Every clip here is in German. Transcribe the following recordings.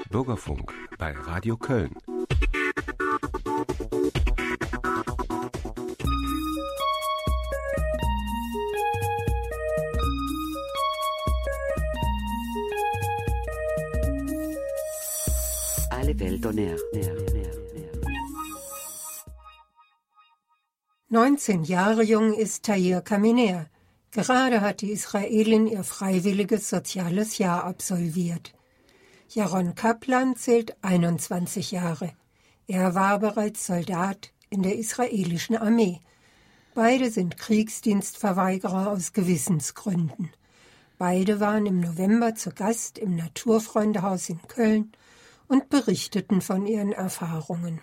Bürgerfunk bei Radio Köln. Alle Welt on Air. 19 Jahre jung ist Tahir Kaminer. Gerade hat die Israelin ihr freiwilliges soziales Jahr absolviert. Jaron Kaplan zählt 21 Jahre. Er war bereits Soldat in der israelischen Armee. Beide sind Kriegsdienstverweigerer aus Gewissensgründen. Beide waren im November zu Gast im Naturfreundehaus in Köln und berichteten von ihren Erfahrungen.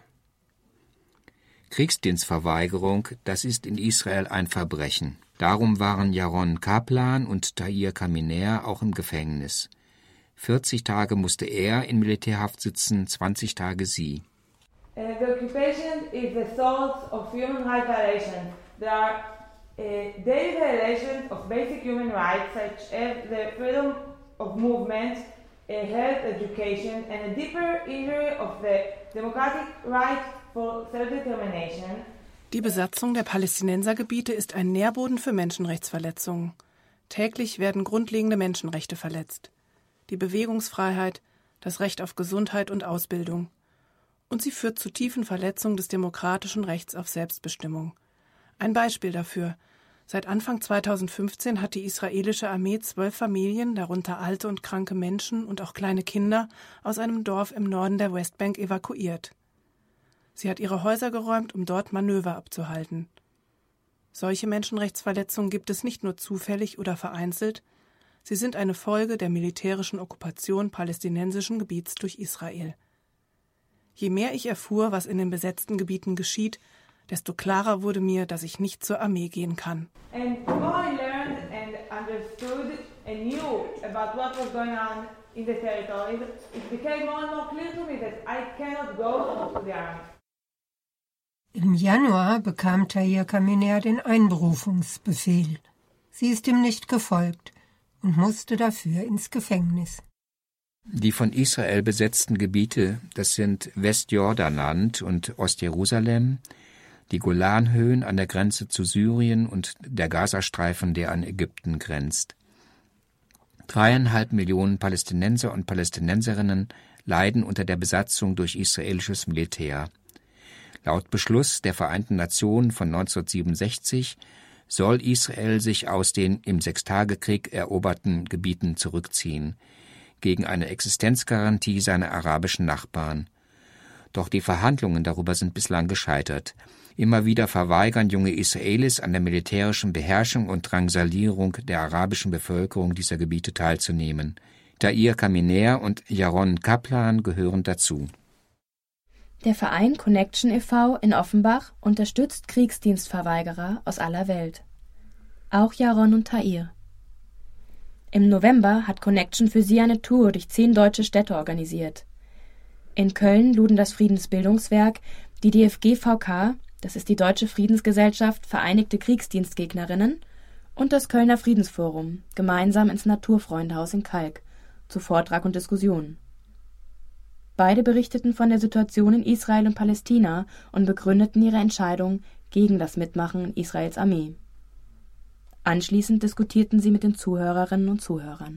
Kriegsdienstverweigerung, das ist in Israel ein Verbrechen. Darum waren Jaron Kaplan und Tahir Kaminer auch im Gefängnis. 40 Tage musste er in Militärhaft sitzen, 20 Tage sie. The occupation is the source of human rights violations. There are daily violations of basic human rights such as the freedom of movement, health, education and a deeper injury of the democratic right for self-determination. Die Besatzung der Palästinensergebiete ist ein Nährboden für Menschenrechtsverletzungen. Täglich werden grundlegende Menschenrechte verletzt. Die Bewegungsfreiheit, das Recht auf Gesundheit und Ausbildung. Und sie führt zu tiefen Verletzungen des demokratischen Rechts auf Selbstbestimmung. Ein Beispiel dafür. Seit Anfang 2015 hat die israelische Armee 12 Familien, darunter alte und kranke Menschen und auch kleine Kinder, aus einem Dorf im Norden der Westbank evakuiert. Sie hat ihre Häuser geräumt, um dort Manöver abzuhalten. Solche Menschenrechtsverletzungen gibt es nicht nur zufällig oder vereinzelt, sie sind eine Folge der militärischen Okkupation palästinensischen Gebiets durch Israel. Je mehr ich erfuhr, was in den besetzten Gebieten geschieht, desto klarer wurde mir, dass ich nicht zur Armee gehen kann. And the more I learned and understood and knew about what was going on in the territories, it became more and more clear to me that I cannot go to the army. Im Januar bekam Tahir Kaminer den Einberufungsbefehl. Sie ist ihm nicht gefolgt und musste dafür ins Gefängnis. Die von Israel besetzten Gebiete, das sind Westjordanland und Ostjerusalem, die Golanhöhen an der Grenze zu Syrien und der Gazastreifen, der an Ägypten grenzt. 3,5 Millionen Palästinenser und Palästinenserinnen leiden unter der Besatzung durch israelisches Militär. Laut Beschluss der Vereinten Nationen von 1967 soll Israel sich aus den im Sechstagekrieg eroberten Gebieten zurückziehen, gegen eine Existenzgarantie seiner arabischen Nachbarn. Doch die Verhandlungen darüber sind bislang gescheitert. Immer wieder verweigern junge Israelis an der militärischen Beherrschung und Drangsalierung der arabischen Bevölkerung dieser Gebiete teilzunehmen. Tahir Kaminer und Jaron Kaplan gehören dazu. Der Verein Connection e.V. in Offenbach unterstützt Kriegsdienstverweigerer aus aller Welt. Auch Jaron und Tahir. Im November hat Connection für sie eine Tour durch 10 deutsche Städte organisiert. In Köln luden das Friedensbildungswerk, die DFG-VK, das ist die Deutsche Friedensgesellschaft Vereinigte Kriegsdienstgegnerinnen, und das Kölner Friedensforum gemeinsam ins Naturfreundehaus in Kalk zu Vortrag und Diskussion. Beide berichteten von der Situation in Israel und Palästina und begründeten ihre Entscheidung gegen das Mitmachen in Israels Armee. Anschließend diskutierten sie mit den Zuhörerinnen und Zuhörern.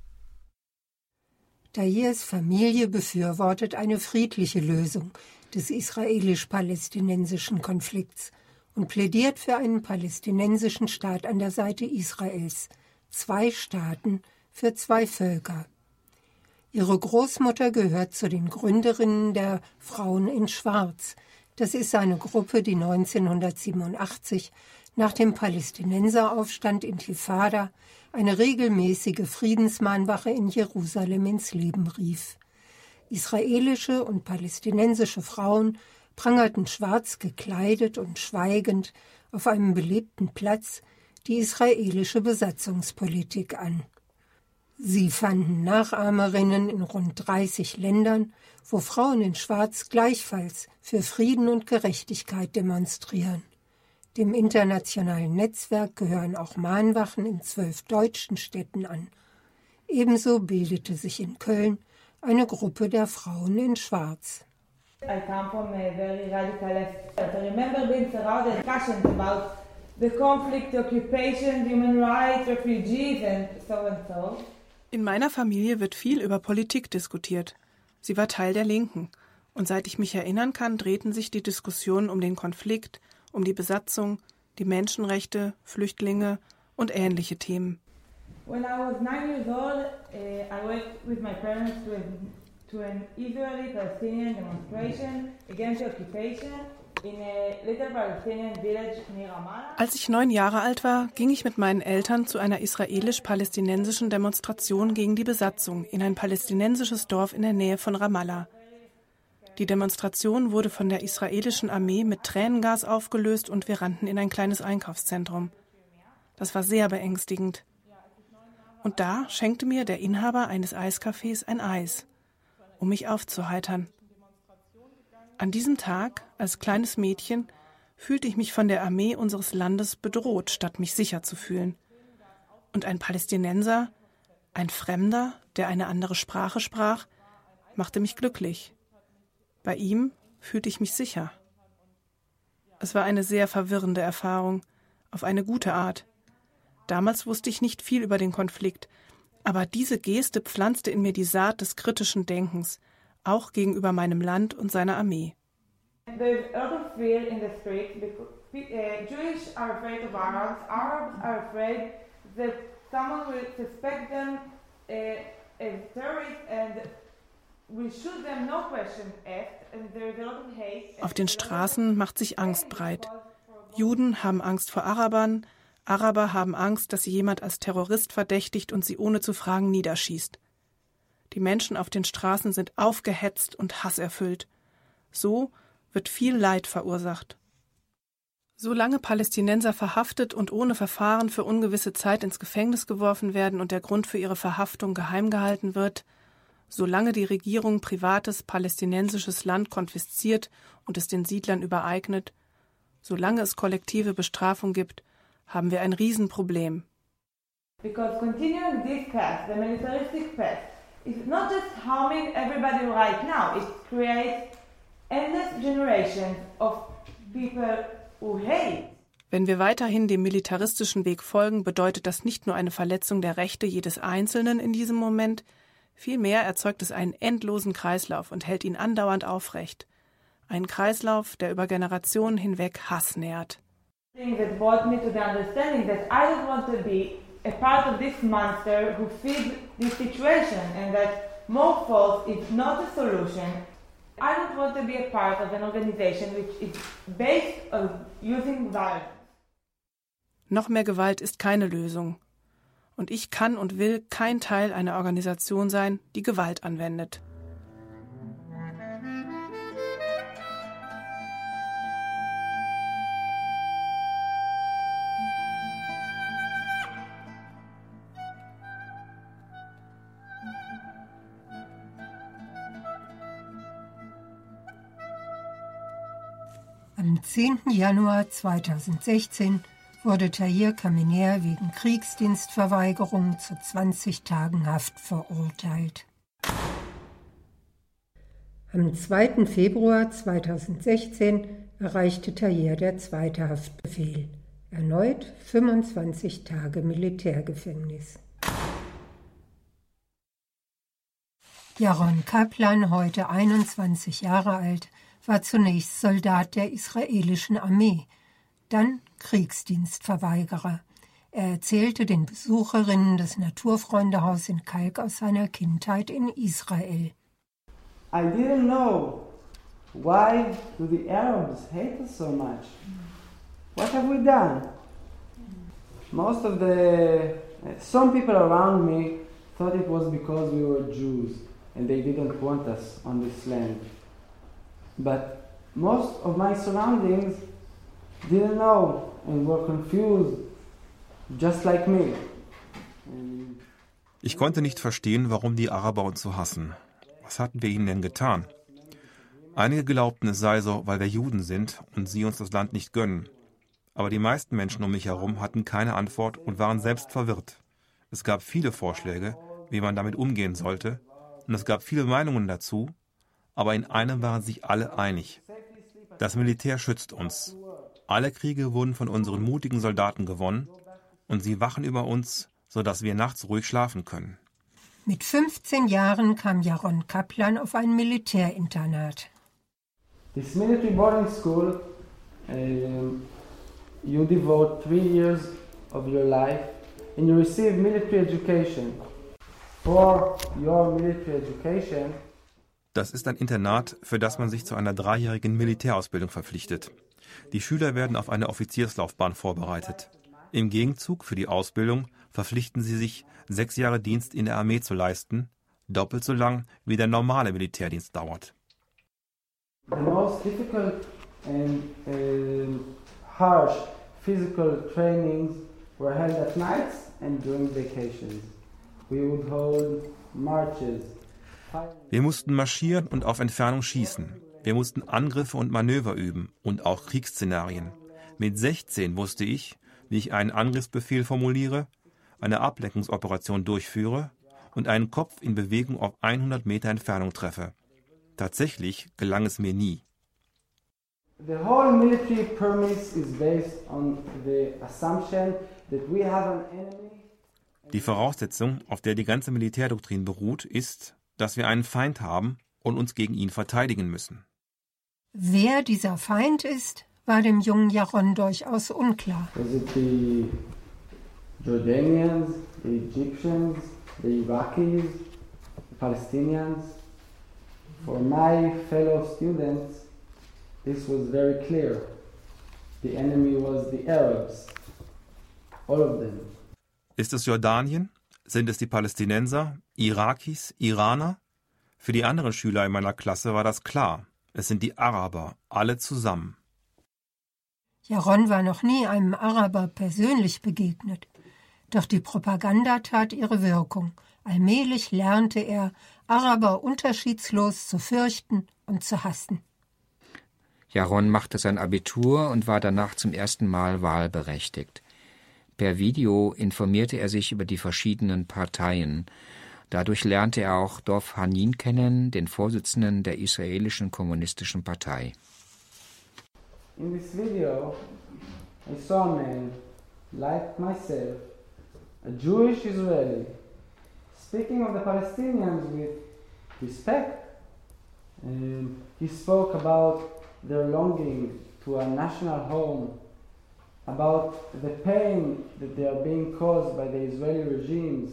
Tahirs Familie befürwortet eine friedliche Lösung des israelisch-palästinensischen Konflikts und plädiert für einen palästinensischen Staat an der Seite Israels. 2 Staaten für 2 Völker. Ihre Großmutter gehört zu den Gründerinnen der Frauen in Schwarz. Das ist eine Gruppe, die 1987 nach dem Palästinenseraufstand Intifada eine regelmäßige Friedensmahnwache in Jerusalem ins Leben rief. Israelische und palästinensische Frauen prangerten schwarz gekleidet und schweigend auf einem belebten Platz die israelische Besatzungspolitik an. Sie fanden Nachahmerinnen in rund 30 Ländern, wo Frauen in Schwarz gleichfalls für Frieden und Gerechtigkeit demonstrieren. Dem internationalen Netzwerk gehören auch Mahnwachen in 12 deutschen Städten an. Ebenso bildete sich in Köln eine Gruppe der Frauen in Schwarz. I come from a very radical left. I remember being surrounded discussions about the conflict, occupation, human rights, refugees and so. In meiner Familie wird viel über Politik diskutiert. Sie war Teil der Linken. Und seit ich mich erinnern kann, drehten sich die Diskussionen um den Konflikt, um die Besatzung, die Menschenrechte, Flüchtlinge und ähnliche Themen. When I was 9 years old, I went with my parents to an Israeli-Palestinian demonstration against the occupation in a little Palestinian village near Ramallah. Als ich 9 Jahre alt war, ging ich mit meinen Eltern zu einer israelisch-palästinensischen Demonstration gegen die Besatzung in ein palästinensisches Dorf in der Nähe von Ramallah. Die Demonstration wurde von der israelischen Armee mit Tränengas aufgelöst und wir rannten in ein kleines Einkaufszentrum. Das war sehr beängstigend. Und da schenkte mir der Inhaber eines Eiscafés ein Eis, um mich aufzuheitern. An diesem Tag, als kleines Mädchen, fühlte ich mich von der Armee unseres Landes bedroht, statt mich sicher zu fühlen. Und ein Palästinenser, ein Fremder, der eine andere Sprache sprach, machte mich glücklich. Bei ihm fühlte ich mich sicher. Es war eine sehr verwirrende Erfahrung, auf eine gute Art. Damals wusste ich nicht viel über den Konflikt, aber diese Geste pflanzte in mir die Saat des kritischen Denkens, auch gegenüber meinem Land und seiner Armee. There's a lot of fear in the streets because Jewish are afraid of Arabs, Arabs are afraid that someone will suspect them as terrorists and will shoot them, no question asked, and there's a lot of hate. Auf den Straßen macht sich Angst breit. Juden haben Angst vor Arabern, Araber haben Angst, dass sie jemand als Terrorist verdächtigt und sie ohne zu fragen niederschießt. Die Menschen auf den Straßen sind aufgehetzt und hasserfüllt. So wird viel Leid verursacht. Solange Palästinenser verhaftet und ohne Verfahren für ungewisse Zeit ins Gefängnis geworfen werden und der Grund für ihre Verhaftung geheim gehalten wird, solange die Regierung privates palästinensisches Land konfisziert und es den Siedlern übereignet, solange es kollektive Bestrafung gibt, haben wir ein Riesenproblem. Because continuing this path, the militaristic path, is not just harming everybody right now, it creates endless generations of people who hate. Wenn wir weiterhin dem militaristischen Weg folgen, bedeutet das nicht nur eine Verletzung der Rechte jedes Einzelnen in diesem Moment, vielmehr erzeugt es einen endlosen Kreislauf und hält ihn andauernd aufrecht. Ein Kreislauf, der über Generationen hinweg Hass nährt. That brought me to the understanding that I don't want to be a part of this monster who feeds this situation and that more force is not a solution. I don't want to be a part of an organization which is based on using violence. Noch mehr Gewalt ist keine Lösung. Und ich kann und will kein Teil einer Organisation sein, die Gewalt anwendet. Am 10. Januar 2016 wurde Tahir Khamenei wegen Kriegsdienstverweigerung zu 20 Tagen Haft verurteilt. Am 2. Februar 2016 erreichte Tahir der zweite Haftbefehl. Erneut 25 Tage Militärgefängnis. Jaron Kaplan, heute 21 Jahre alt, war zunächst Soldat der israelischen Armee, dann Kriegsdienstverweigerer. Er erzählte den Besucherinnen des Naturfreundehaus in Kalk aus seiner Kindheit in Israel. I didn't know why do the Arabs hate us so much. What have we done? Some people around me thought it was because we were Jews and they didn't want us on this land. But most of my surroundings didn't know and were confused, just like me. Ich konnte nicht verstehen, warum die Araber uns so hassen. Was hatten wir ihnen denn getan? Einige glaubten, es sei so, weil wir Juden sind und sie uns das Land nicht gönnen. Aber die meisten Menschen um mich herum hatten keine Antwort und waren selbst verwirrt. Es gab viele Vorschläge, wie man damit umgehen sollte, und es gab viele Meinungen dazu, aber in einem waren sich alle einig. Das Militär schützt uns. Alle Kriege wurden von unseren mutigen Soldaten gewonnen und sie wachen über uns, sodass wir nachts ruhig schlafen können. Mit 15 Jahren kam Jaron Kaplan auf ein Militärinternat. This military boarding school, you devote 3 years of your life and you receive military education. For your military education, das ist ein Internat, für das man sich zu einer 3-jährigen Militärausbildung verpflichtet. Die Schüler werden auf eine Offizierslaufbahn vorbereitet. Im Gegenzug für die Ausbildung verpflichten sie sich, 6 Jahre Dienst in der Armee zu leisten, doppelt so lang wie der normale Militärdienst dauert. The most difficult and harsh physical trainings were held at nights and during vacations. We would hold marches. Wir mussten marschieren und auf Entfernung schießen. Wir mussten Angriffe und Manöver üben und auch Kriegsszenarien. Mit 16 wusste ich, wie ich einen Angriffsbefehl formuliere, eine Ablenkungsoperation durchführe und einen Kopf in Bewegung auf 100 Meter Entfernung treffe. Tatsächlich gelang es mir nie. The whole military premise is based on the assumption that we have an enemy. Die Voraussetzung, auf der die ganze Militärdoktrin beruht, ist, dass wir einen Feind haben und uns gegen ihn verteidigen müssen. Wer dieser Feind ist, war dem jungen Jaron durchaus unklar. Was it the Jordanians, the Egyptians, the Iraqis, the Palestinians? For my fellow students, this was very clear. The enemy was the Arabs, all of them. Ist es Jordanien? Sind es die Palästinenser, Irakis, Iraner? Für die anderen Schüler in meiner Klasse war das klar. Es sind die Araber, alle zusammen. Jaron war noch nie einem Araber persönlich begegnet. Doch die Propaganda tat ihre Wirkung. Allmählich lernte er, Araber unterschiedslos zu fürchten und zu hassen. Jaron machte sein Abitur und war danach zum ersten Mal wahlberechtigt. Per Video informierte er sich über die verschiedenen Parteien. Dadurch lernte er auch Dov Hanin kennen, den Vorsitzenden der israelischen kommunistischen Partei. In this video, I saw a man, like myself, a Jewish Israeli, speaking of the Palestinians with respect. He spoke about their longing to a national home, about the pain that they are being caused by the Israeli regimes.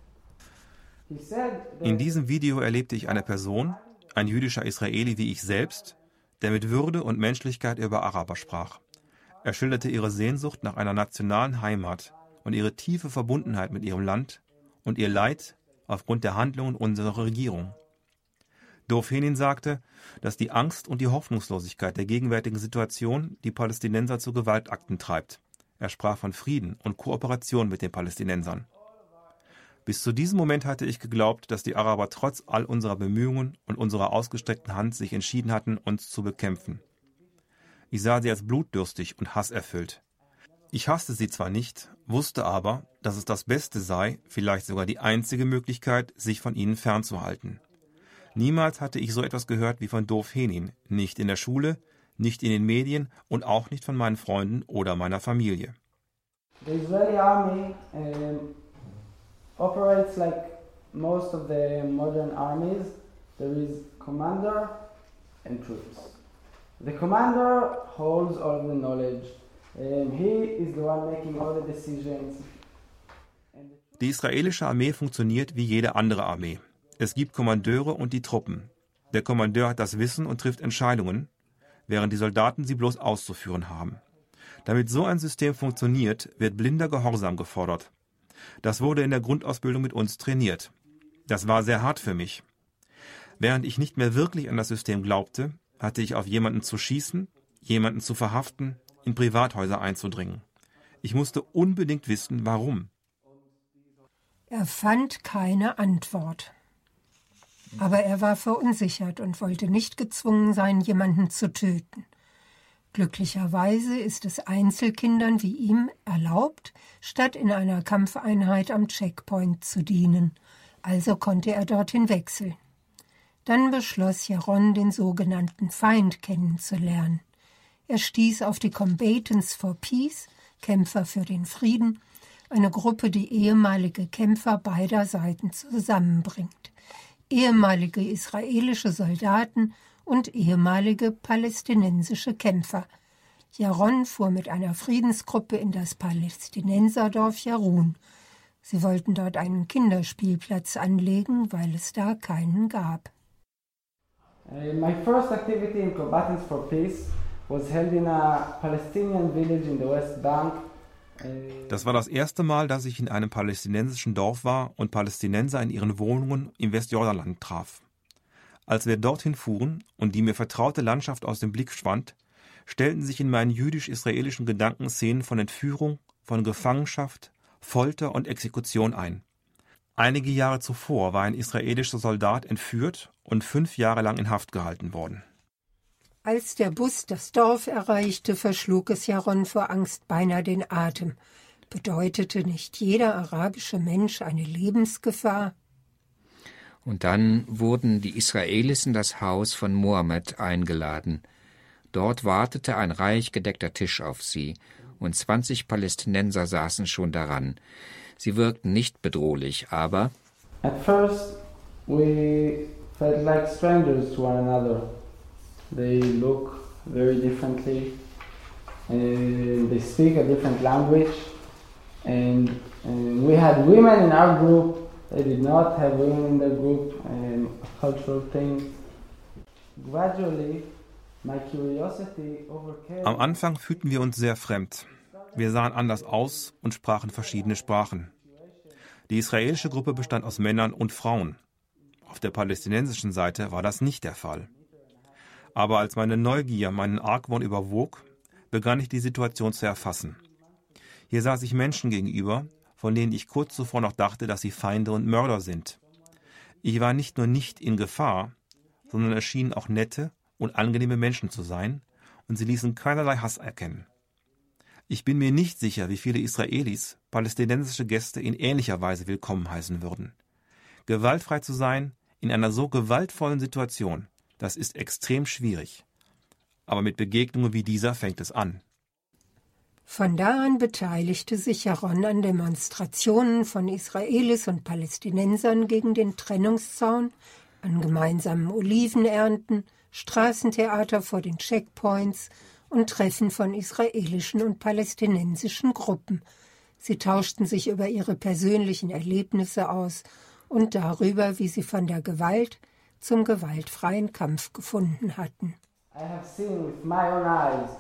In diesem Video erlebte ich eine Person, ein jüdischer Israeli wie ich selbst, der mit Würde und Menschlichkeit über Araber sprach. Er schilderte ihre Sehnsucht nach einer nationalen Heimat und ihre tiefe Verbundenheit mit ihrem Land und ihr Leid aufgrund der Handlungen unserer Regierung. Dov Hanin sagte, dass die Angst und die Hoffnungslosigkeit der gegenwärtigen Situation die Palästinenser zu Gewaltakten treibt. Er sprach von Frieden und Kooperation mit den Palästinensern. Bis zu diesem Moment hatte ich geglaubt, dass die Araber trotz all unserer Bemühungen und unserer ausgestreckten Hand sich entschieden hatten, uns zu bekämpfen. Ich sah sie als blutdürstig und hasserfüllt. Ich hasste sie zwar nicht, wusste aber, dass es das Beste sei, vielleicht sogar die einzige Möglichkeit, sich von ihnen fernzuhalten. Niemals hatte ich so etwas gehört wie von Dov Hanin, nicht in der Schule, nicht in den Medien und auch nicht von meinen Freunden oder meiner Familie. The Israeli army operates like most of the modern armies. There is commander and troops. The commander holds all of the knowledge. He is the one making all the decisions. Die israelische Armee funktioniert wie jede andere Armee. Es gibt Kommandeure und die Truppen. Der Kommandeur hat das Wissen und trifft Entscheidungen, während die Soldaten sie bloß auszuführen haben. Damit so ein System funktioniert, wird blinder Gehorsam gefordert. Das wurde in der Grundausbildung mit uns trainiert. Das war sehr hart für mich. Während ich nicht mehr wirklich an das System glaubte, hatte ich auf jemanden zu schießen, jemanden zu verhaften, in Privathäuser einzudringen. Ich musste unbedingt wissen, warum. Er fand keine Antwort. Aber er war verunsichert und wollte nicht gezwungen sein, jemanden zu töten. Glücklicherweise ist es Einzelkindern wie ihm erlaubt, statt in einer Kampfeinheit am Checkpoint zu dienen. Also konnte er dorthin wechseln. Dann beschloss Jaron, den sogenannten Feind kennenzulernen. Er stieß auf die Combatants for Peace, Kämpfer für den Frieden, eine Gruppe, die ehemalige Kämpfer beider Seiten zusammenbringt. Ehemalige israelische Soldaten und ehemalige palästinensische Kämpfer. Jaron fuhr mit einer Friedensgruppe in das Palästinenserdorf Jarun. Sie wollten dort einen Kinderspielplatz anlegen, weil es da keinen gab. My first activity in Combatants for Peace was held in a Palestinian village in the West Bank. Das war das erste Mal, dass ich in einem palästinensischen Dorf war und Palästinenser in ihren Wohnungen im Westjordanland traf. Als wir dorthin fuhren und die mir vertraute Landschaft aus dem Blick schwand, stellten sich in meinen jüdisch-israelischen Gedanken Szenen von Entführung, von Gefangenschaft, Folter und Exekution ein. Einige Jahre zuvor war ein israelischer Soldat entführt und 5 Jahre lang in Haft gehalten worden. Als der Bus das Dorf erreichte, verschlug es Jaron vor Angst beinahe den Atem. Bedeutete nicht jeder arabische Mensch eine Lebensgefahr? Und dann wurden die Israelis in das Haus von Mohammed eingeladen. Dort wartete ein reich gedeckter Tisch auf sie, und 20 Palästinenser saßen schon daran. Sie wirkten nicht bedrohlich, aber At first we felt like strangers to one another. They look very differently, and they speak a different language, and we had women in our group. They did not have women in their group, a cultural thing. Gradually, my curiosity overcame. Am Anfang fühlten wir uns sehr fremd. Wir sahen anders aus und sprachen verschiedene Sprachen. Die israelische Gruppe bestand aus Männern und Frauen. Auf der palästinensischen Seite war das nicht der Fall. Aber als meine Neugier meinen Argwohn überwog, begann ich die Situation zu erfassen. Hier saß ich Menschen gegenüber, von denen ich kurz zuvor noch dachte, dass sie Feinde und Mörder sind. Ich war nicht nur nicht in Gefahr, sondern es schienen auch nette und angenehme Menschen zu sein, und sie ließen keinerlei Hass erkennen. Ich bin mir nicht sicher, wie viele Israelis palästinensische Gäste in ähnlicher Weise willkommen heißen würden. Gewaltfrei zu sein in einer so gewaltvollen Situation, das ist extrem schwierig. Aber mit Begegnungen wie dieser fängt es an. Von da an beteiligte sich Jaron an Demonstrationen von Israelis und Palästinensern gegen den Trennungszaun, an gemeinsamen Olivenernten, Straßentheater vor den Checkpoints und Treffen von israelischen und palästinensischen Gruppen. Sie tauschten sich über ihre persönlichen Erlebnisse aus und darüber, wie sie von der Gewalt zum gewaltfreien Kampf gefunden hatten. I have seen with my own eyes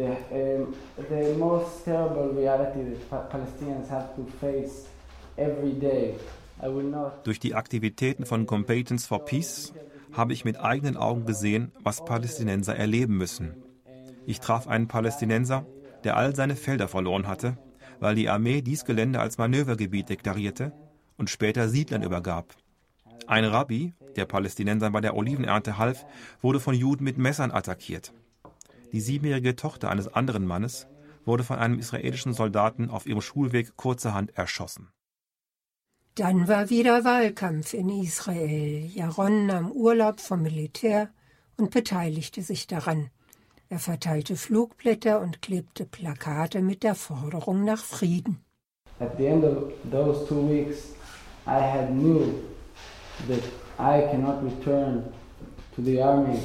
the most terrible reality that Palestinians have to face every day. I will not. Durch die Aktivitäten von Combatants for Peace habe ich mit eigenen Augen gesehen, was Palästinenser erleben müssen. Ich traf einen Palästinenser, der all seine Felder verloren hatte, weil die Armee dies Gelände als Manövergebiet deklarierte und später Siedlern übergab. Ein Rabbi, der Palästinensern bei der Olivenernte half, wurde von Juden mit Messern attackiert. Die 7-jährige Tochter eines anderen Mannes wurde von einem israelischen Soldaten auf ihrem Schulweg kurzerhand erschossen. Dann war wieder Wahlkampf in Israel. Jaron nahm Urlaub vom Militär und beteiligte sich daran. Er verteilte Flugblätter und klebte Plakate mit der Forderung nach Frieden. At the end of those 2 weeks, I had knew that I cannot return to the army.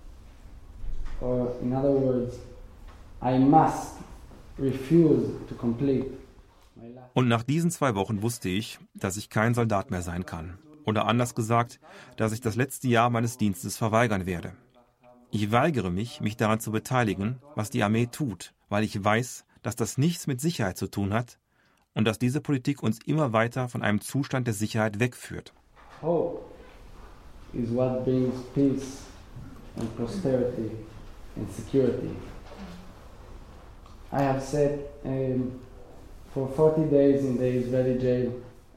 Or in other words, I must refuse to complete my life. Und nach diesen 2 Wochen wusste ich, dass ich kein Soldat mehr sein kann. Oder anders gesagt, dass ich das letzte Jahr meines Dienstes verweigern werde. Ich weigere mich, mich daran zu beteiligen, was die Armee tut, weil ich weiß, dass das nichts mit Sicherheit zu tun hat und dass diese Politik uns immer weiter von einem Zustand der Sicherheit wegführt. Hope is what brings peace and prosperity and security. I have said for 40 days in the Israeli jail.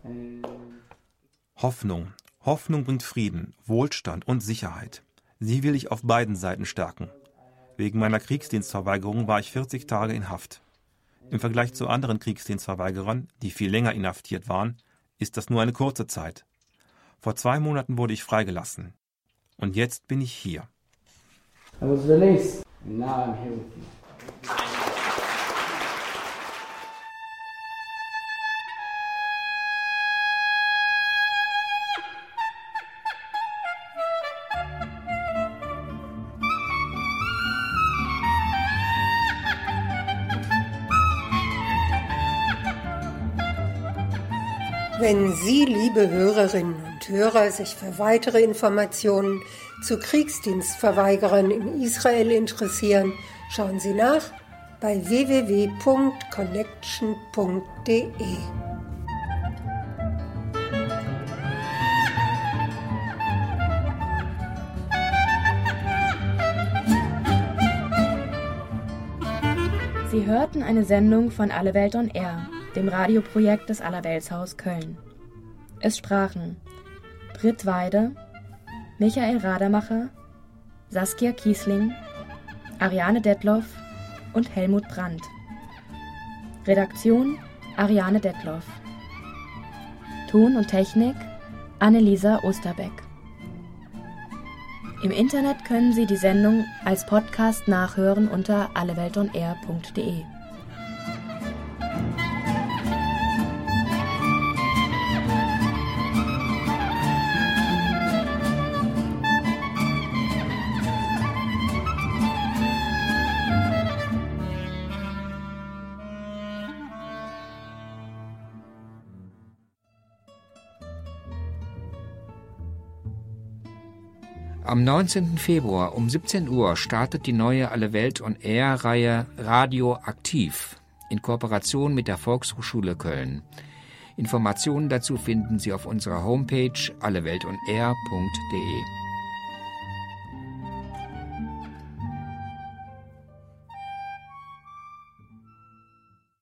Hoffnung. Hoffnung bringt Frieden, Wohlstand und Sicherheit. Sie will ich auf beiden Seiten stärken. Wegen meiner Kriegsdienstverweigerung war ich 40 Tage in Haft. Im Vergleich zu anderen Kriegsdienstverweigerern, die viel länger inhaftiert waren, ist das nur eine kurze Zeit. Vor 2 Monaten wurde ich freigelassen. Und jetzt bin ich hier. I was released, and now I'm here with you. Wenn Sie, liebe Hörerinnen und Hörer, sich für weitere Informationen zu Kriegsdienstverweigerern in Israel interessieren, schauen Sie nach bei www.connection.de. Sie hörten eine Sendung von Alle Welt on Air, dem Radioprojekt des Allerweltshaus Köln. Es sprachen Britt Weide, Michael Radermacher, Saskia Kiesling, Ariane Detloff und Helmut Brandt. Redaktion Ariane Detloff. Ton und Technik Annelisa Osterbeck. Im Internet können Sie die Sendung als Podcast nachhören unter alleweltonair.de. Am 19. Februar um 17 Uhr startet die neue Alle Welt on Air-Reihe Radio Aktiv in Kooperation mit der Volkshochschule Köln. Informationen dazu finden Sie auf unserer Homepage alleweltonair.de.